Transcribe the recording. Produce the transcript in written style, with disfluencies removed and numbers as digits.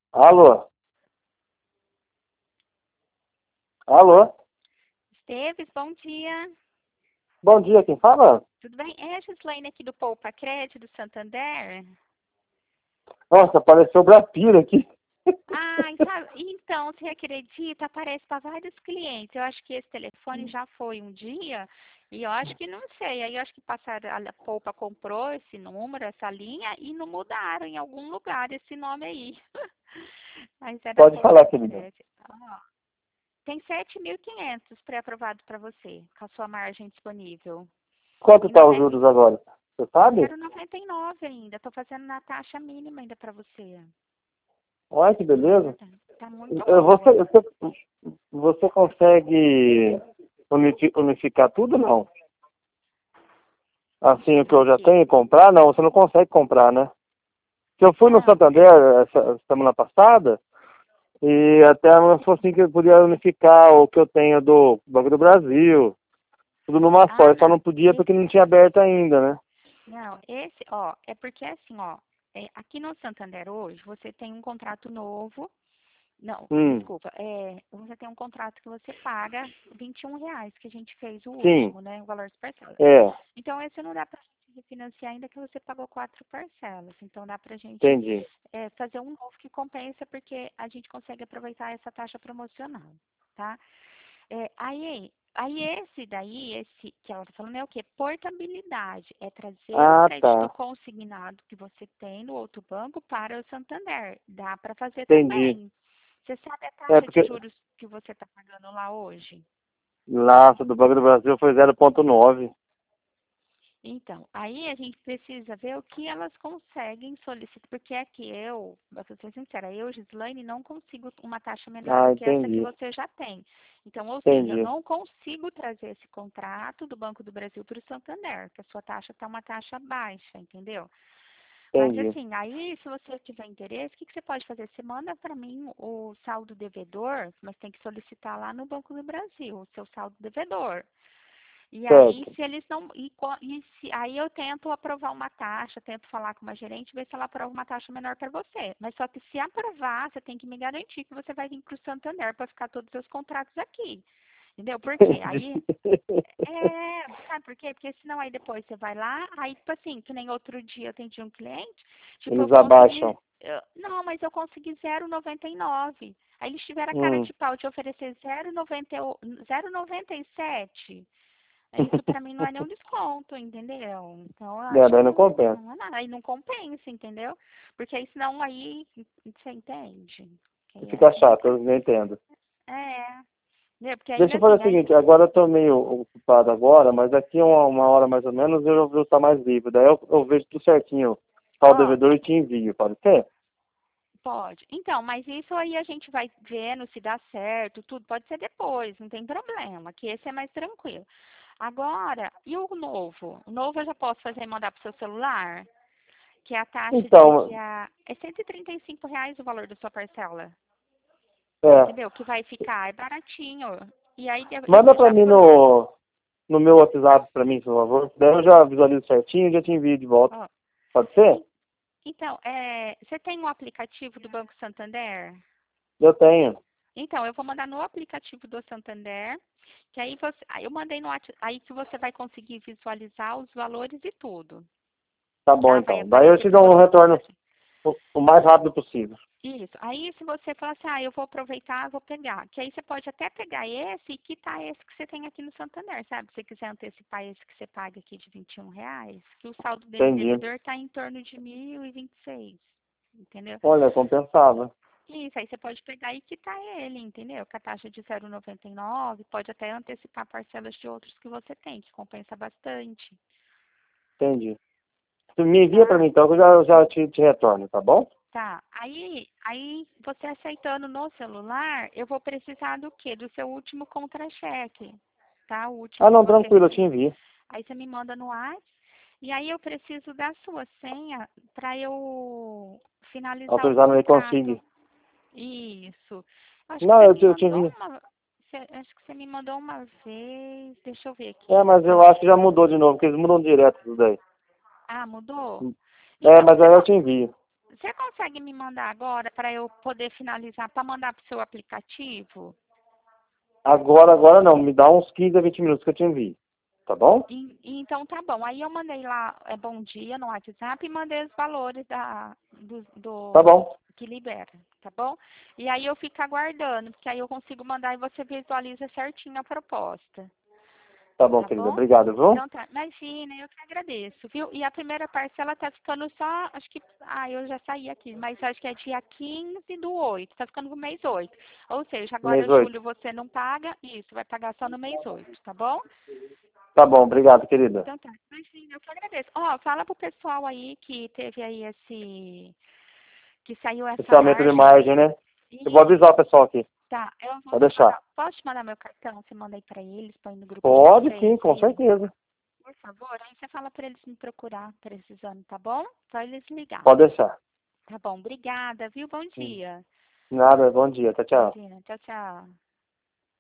Alô? Alô? Esteves, bom dia. Bom dia, quem fala? Tudo bem? É a Gislaine aqui do Poupa Crédito do Santander. Nossa, apareceu o Brapira aqui. Ai, sabe? Então, você acredita? Aparece para vários clientes. Eu acho que esse telefone já foi um dia e eu acho que não sei. Aí eu acho que passaram, a Poupa comprou esse número, essa linha e não mudaram em algum lugar esse nome aí. Mas é da Pode Poupa falar, querida. Crédito. Ó, tem 7.500 pré-aprovado para você, com a sua margem disponível. Quanto E tá não os tem juros agora? Você sabe? 0,99 ainda. Estou fazendo na taxa mínima ainda para você. Olha que beleza. Tá muito Você, boa. você consegue unificar tudo, não? Assim, o que O eu já quê? tenho e comprar? Não, você não consegue comprar, né? Que eu fui no Não, Santander essa semana passada e até ela falou assim que eu podia unificar o que eu tenho do Banco do Brasil, tudo numa só. ah, Eu só não. não podia porque não tinha aberto ainda, né? Não, esse, ó, é porque assim, ó, aqui no Santander hoje você tem um contrato novo. Não, Hum, desculpa, você tem um contrato que você paga R$ 21, que a gente fez o sim, último, né? O valor das parcelas. é, Então, esse não dá pra gente refinanciar ainda que você pagou 4 parcelas. Então, dá pra gente entendi. fazer um novo que compensa, porque a gente consegue aproveitar essa taxa promocional, tá? Aí esse daí, esse que ela está falando é o quê? Portabilidade. É trazer o Ah, crédito tá, consignado que você tem no outro banco para o Santander. Dá para fazer entendi. também. Você sabe a É taxa de porque juros que você está pagando lá hoje? lá do Banco do Brasil foi 0,9. Então, aí a gente precisa ver o que elas conseguem solicitar, porque é que vou ser sincera, eu, Gislaine, não consigo uma taxa menor Ah, do que essa que entendi, você já tem. Então, ou seja, eu entendi, não consigo trazer esse contrato do Banco do Brasil para o Santander, que a sua taxa está uma taxa baixa, entendeu? Mas entendi. assim, aí se você tiver interesse, o que você pode fazer? Você manda para mim o saldo devedor, mas tem que solicitar lá no Banco do Brasil, o seu saldo devedor. E aí, Certo, se eles não. Aí eu tento aprovar uma taxa, tento falar com uma gerente, ver se ela aprova uma taxa menor para você. Mas só que se aprovar, você tem que me garantir que você vai vir para o Santander para ficar todos os seus contratos aqui. Entendeu? Por quê? entendi. Aí. Sabe por quê? Porque senão aí depois você vai lá, aí, tipo assim, que nem outro dia eu atendi um cliente, tipo, eu Eles consegui. abaixam. Não, mas eu consegui 0,99. Aí eles tiveram a cara Hum, de pau de oferecer 0,97. Isso pra mim não é nenhum desconto, entendeu? Então eu acho daí que não compensa. não é nada, aí não compensa, entendeu? Porque aí senão aí, você entende? Que aí é Fica chato, complicado. eu não entendo. É, entendeu? Porque Deixa ainda eu fazer assim, o aí, seguinte, agora eu tô meio ocupado agora, mas daqui a uma hora mais ou menos eu vou estar mais livre. Daí eu vejo tudo certinho, qual o ó, devedor e te envio, pode ser? pode. Então, mas isso aí a gente vai vendo se dá certo, tudo pode ser depois, não tem problema, que esse é mais tranquilo. Agora, e o novo? O novo eu já posso fazer e mandar pro seu celular? Que é a taxa Então, é R$ 135 o valor da sua parcela. é, Entendeu? Que vai ficar, é baratinho. E aí manda você pra já mim no meu WhatsApp pra mim, por favor. Daí eu já visualizo certinho e já te envio de volta. ó, Pode ser? en- então, você tem um aplicativo do Banco Santander? Eu tenho. Então, eu vou mandar no aplicativo do Santander, que aí eu mandei aí que você vai conseguir visualizar os valores e tudo, Tá bom tá? Vai então. Daí eu aparecer te para dou um você tudo retorno assim. o mais rápido possível. Isso. Aí se você falar assim, eu vou aproveitar, vou pegar. Que aí você pode até pegar esse e quitar esse que você tem aqui no Santander, sabe? Se você quiser antecipar esse que você paga aqui de R$ 21, que o saldo desse Entendi. devedor está em torno de 1.026, entendeu? Olha, compensava. Isso, aí você pode pegar e quitar ele, entendeu? Com a taxa de 0,99, pode até antecipar parcelas de outros que você tem, que compensa bastante, Entendi. Tu me envia pra tá? mim então que eu já te retorno, tá bom? Tá. Aí você aceitando no celular, eu vou precisar do quê? Do seu último contra-cheque, tá? O Ah, último que não, você tranquilo, eu te recebeu. envio. Aí você me manda no WhatsApp. E aí eu preciso da sua senha para eu finalizar o Autorizar no contrato. consigo. Isso. Acho que Não, você eu me te mandou envio. acho que você me mandou uma vez. Deixa eu ver É, aqui. mas eu acho que já mudou de novo, porque eles mudam direto isso daí. Mudou? É, Então, mas aí eu te envio. Você consegue me mandar agora para eu poder finalizar, para mandar para o seu aplicativo? Agora não. Me dá uns 15 a 20 minutos que eu te envio. Tá bom? Então tá bom. Aí eu mandei lá, bom dia no WhatsApp e mandei os valores Tá bom. que libera, tá bom? E aí eu fico aguardando, porque aí eu consigo mandar e você visualiza certinho a proposta. Tá bom, Tá querida. bom? Obrigado, viu? Então tá, imagina, eu que agradeço, viu? E a primeira parcela tá ficando só, acho que, eu já saí aqui, mas acho que é dia 15/8, tá ficando no mês 8. Ou seja, Mês agora 8. julho você não paga, isso, vai pagar só no mês 8, tá bom? Tá bom, obrigado, querida. Então tá, imagina, eu que agradeço. Ó, fala pro pessoal aí que teve aí que saiu Esse essa aumento de margem. margem, né? Eu vou E, avisar o pessoal aqui. tá, eu vou Pode te deixar. mandar, posso te mandar meu cartão? Você manda aí pra eles, põe no grupo de Pode sim, vocês com aí? certeza. Por favor, aí você fala para eles me procurar precisando, tá bom? Só eles ligar. Pode deixar. Tá bom, obrigada, viu? Bom dia. Nada, bom dia. Tchau, tchau. Imagina, tchau, tchau.